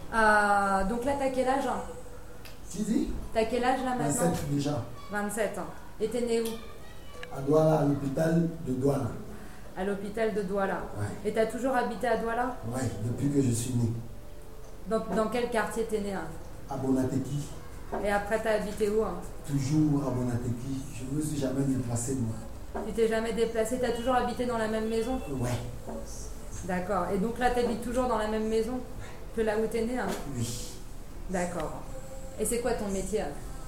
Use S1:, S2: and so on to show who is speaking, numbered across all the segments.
S1: Donc là, t'as quel âge?
S2: Tu dis?
S1: T'as quel âge là maintenant?
S2: 27 déjà.
S1: 27 ans. Et t'es né où?
S2: À Douala, à l'hôpital de Douala.
S1: À l'hôpital de Douala.
S2: Ouais.
S1: Et t'as toujours habité à Douala?
S2: Ouais, depuis que je suis né.
S1: Dans quel quartier t'es né?
S2: À Bonateki.
S1: Et après, t'as habité où?
S2: Toujours à Bonateki. Je ne me suis jamais déplacé, moi.
S1: Tu t'es jamais déplacé? T'as toujours habité dans la même maison?
S2: Ouais.
S1: D'accord. Et donc là, t'habites toujours dans la même maison que là où t'es né?
S2: Oui.
S1: D'accord. Et c'est quoi ton métier?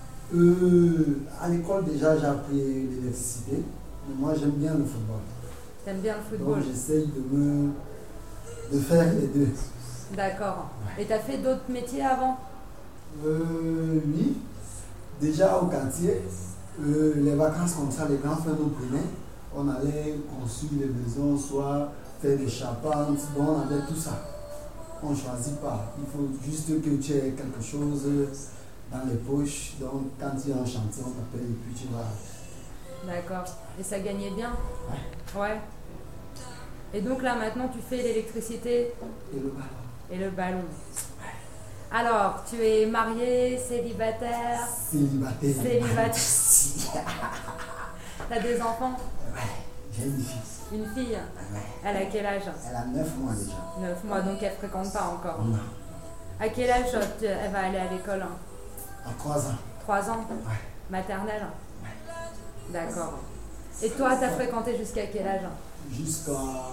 S2: À l'école, déjà, j'ai appris l'électricité. Mais moi, j'aime bien le football.
S1: T'aimes bien le football?
S2: Donc, j'essaye de faire les deux.
S1: D'accord.
S2: Ouais.
S1: Et t'as fait d'autres métiers avant?
S2: Oui. Déjà au quartier, les vacances comme ça, les grands frères nous prenaient. On allait construire les maisons, soit faire des charpentes. Donc, on avait tout ça. On ne choisit pas. Il faut juste que tu aies quelque chose dans les poches. Donc, quand tu es en chantier, on t'appelle et puis tu vas.
S1: D'accord. Et ça gagnait bien?
S2: Ouais.
S1: Ouais. Et donc là, maintenant, tu fais l'électricité
S2: Et le ballon.
S1: et le ballon. Alors, tu es marié, célibataire?
S2: Célibataire.
S1: Célibataire. T'as des enfants?
S2: Ouais, j'ai une fille.
S1: Une fille?
S2: Ouais.
S1: Elle a quel âge?
S2: Elle a 9 mois déjà.
S1: 9 mois, donc elle fréquente pas encore.
S2: Non.
S1: À quel âge elle va aller à l'école?
S2: À 3 ans.
S1: 3 ans?
S2: Ouais.
S1: Maternelle? D'accord. Et toi, t'as fréquenté jusqu'à quel âge?
S2: Jusqu'à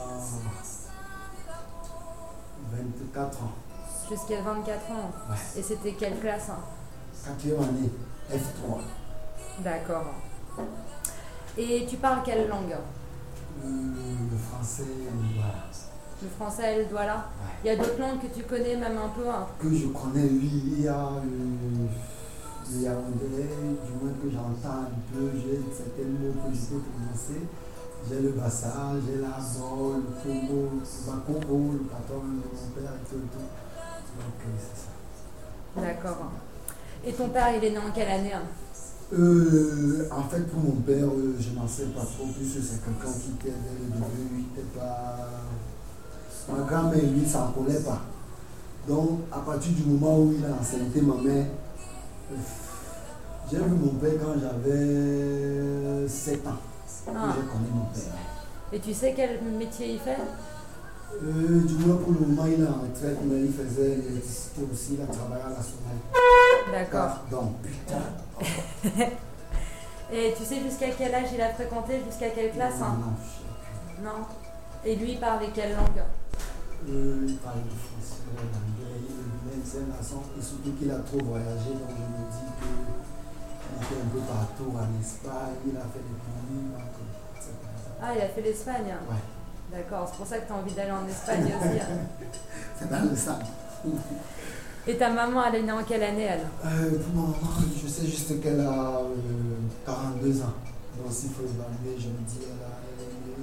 S2: 24 ans.
S1: Jusqu'à 24 ans?
S2: Ouais.
S1: Et c'était quelle classe?
S2: 4e année, F3.
S1: D'accord. Et tu parles quelle langue?
S2: Le français, voilà.
S1: Le français, elle doit là?
S2: Ouais.
S1: Il y a d'autres langues que tu connais même un peu?
S2: Que je connais, oui, il y a le yaoundé, du moins que j'entends un peu, j'ai certains mots que je peux prononcer. J'ai le bassa, j'ai l'abo, le congo, le bakoko, le patron de mon père et tout. Donc c'est ça.
S1: D'accord. Et ton père, il est né en quelle année?
S2: En fait, pour mon père, je n'en sais pas trop, puisque c'est quelqu'un qui était dès le début, il n'était pas. Ma grand-mère, lui, ça n'en connaît pas. Donc, à partir du moment où il a enceinté ma mère, j'ai vu mon père quand j'avais 7 ans. J'ai connu mon père.
S1: Et tu sais quel métier il fait?
S2: Du moins, pour le moment, il est en retraite, mais il faisait l'électricité aussi, il a travaillé à la Sonaille.
S1: D'accord.
S2: Donc, putain.
S1: Et tu sais jusqu'à quel âge il a fréquenté? Jusqu'à quelle classe? Non. Et lui, il parlait quelle langue?
S2: Il parle de français, l'anglais, il est bilingue, c'est un garçon, et surtout qu'il a trop voyagé, donc je me dis qu'il était un peu partout en Espagne, il a fait des pays, donc
S1: Ah, il a fait l'Espagne?
S2: Ouais.
S1: D'accord, c'est pour ça que tu as envie d'aller en Espagne aussi.
S2: C'est dans le sang.
S1: Et ta maman, elle est née en quelle année, elle?
S2: Pour ma maman, je sais juste qu'elle a 42 ans. Donc s'il faut évaluer, je me dis, elle est née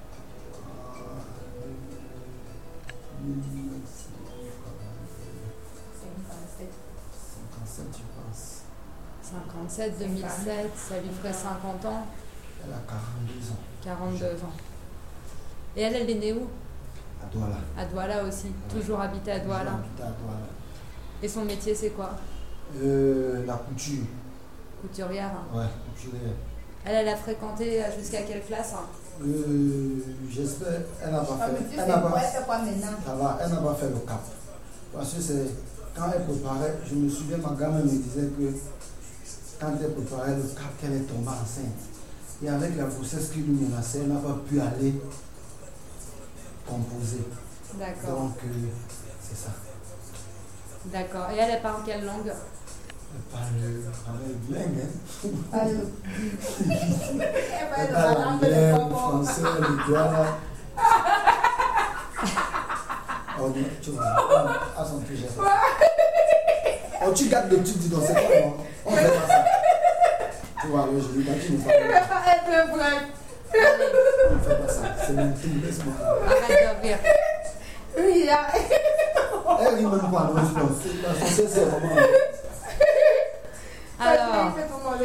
S2: 57, je pense.
S1: 57, 2007, ça lui ferait 50 ans?
S2: Elle a 42 ans.
S1: 42 ans. Et elle est née où?
S2: À Douala.
S1: À Douala aussi. Ouais. Toujours habité à Douala.
S2: Habité à Douala.
S1: Et son métier, c'est quoi?
S2: La couture.
S1: Couturière?
S2: Ouais, couturière.
S1: Elle a fréquenté jusqu'à quelle classe?
S2: J'espère. Elle n'a pas fait. Elle n'a pas, ça va, elle n'a pas fait le cap. Parce que c'est. Quand elle préparait, je me souviens, ma grand-mère me disait que quand elle préparait le cap, qu'elle est tombée enceinte. Et avec la grossesse qui lui menaçait, elle n'a pas pu aller composer.
S1: D'accord.
S2: Donc, c'est ça.
S1: D'accord. Et elle parle quelle langue?
S2: Elle parle bilingue, hein.
S3: Elle
S2: parle anglais, le français, le douala. Oh, tu vois, à son sujet. Oh, tu gardes le truc, dis donc, c'est quoi, non? On fait pas ça. Tu vois, je lui dis, tu ne fais pas. On ne fait pas ça. C'est mon truc, laisse-moi.
S1: Arrête de rire.
S3: Oui,
S2: elle rit même pas, non, la française, c'est vraiment.
S1: Alors,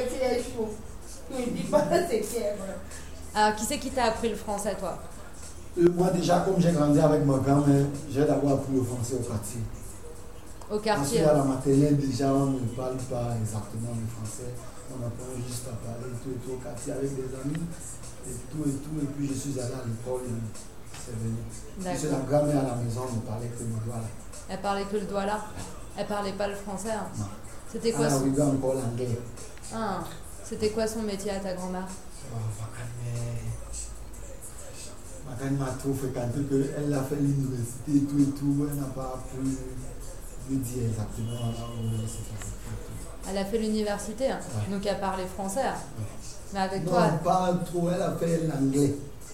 S1: qui c'est qui t'a appris le français, toi?
S2: Moi, déjà, comme j'ai grandi avec ma grand-mère, j'ai d'abord appris le français au quartier.
S1: Au
S2: Ensuite,
S1: quartier.
S2: à la maternelle, déjà, on ne parle pas exactement le français. On apprend juste à parler tout au quartier avec des amis. Et tout. Et puis, je suis allé à l'école. C'est venu. Parce que la grand-mère à la maison ne parlait que le doigt là.
S1: Elle parlait que le doigt là. Elle parlait pas le français. Hein.
S2: Non.
S1: C'était quoi
S2: Elle a
S1: son...
S2: arrivé encore l'anglais.
S1: Ah. C'était quoi son métier à ta grand-mère?
S2: Makani m'a trop fréquenté qu'elle a fait l'université et tout. Elle n'a pas pu lui dire exactement là où elle s'est fait.
S1: Elle a fait l'université, hein.
S2: Ouais.
S1: Donc elle parlait français. Hein.
S2: Ouais.
S1: Mais avec
S2: Non,
S1: toi...
S2: pas trop, elle a fait l'anglais.